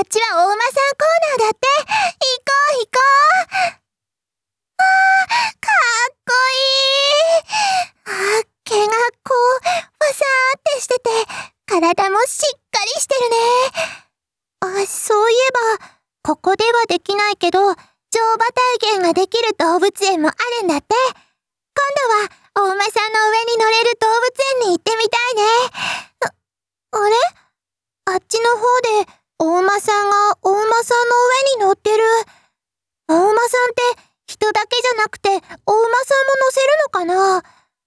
ちはお馬さんコーナーだって。行こう行こう。かっこいい。毛がこう、ファサーってしてて、体もしっかりしてるね。そういえば、ここではできないけど、乗馬体験ができる動物園もあるんだって。今度は、お馬さんの上に乗れる動物園に行ってみたいね。あれ？あっちの方で、お馬さんがお馬さんの上に乗ってる。お馬さんって人だけじゃなくてお馬さんも乗せるのかな？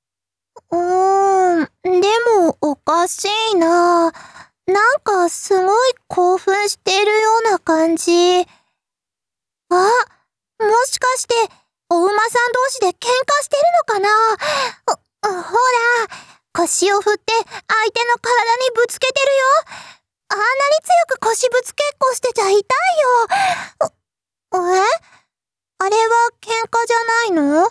でもおかしいな。なんかすごい興奮してるような感じ。もしかしてお馬さん同士で喧嘩してるのかな？ほら、腰を振って相手の体にぶつけてるよ。あんなに強く腰ぶつけっこしてちゃ痛いよ。あれは喧嘩じゃないの？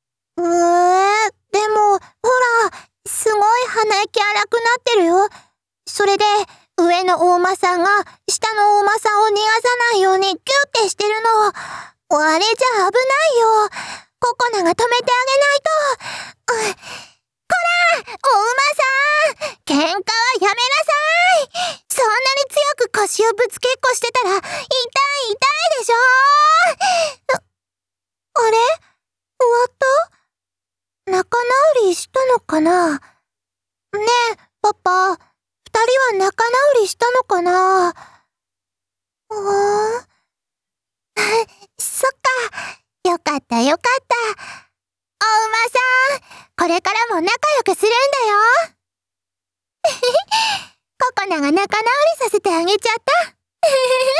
でも、ほら、すごい鼻息荒くなってるよ。それで、上のお馬さんが下のお馬さんを逃がさないようにギュッてしてるの。あれじゃ危ないよ。ココナが止めてあげないと。お馬さん、喧嘩はやめなさい。そんなに強く腰をぶつけっこしてたら痛いでしょ。あれ？終わった？仲直りしたのかな？ねえ、パパ、二人は仲直りしたのかな？そっか。よかったよかった。お馬さん、これからも仲良くするんだよ。ココナが仲直りさせてあげちゃった。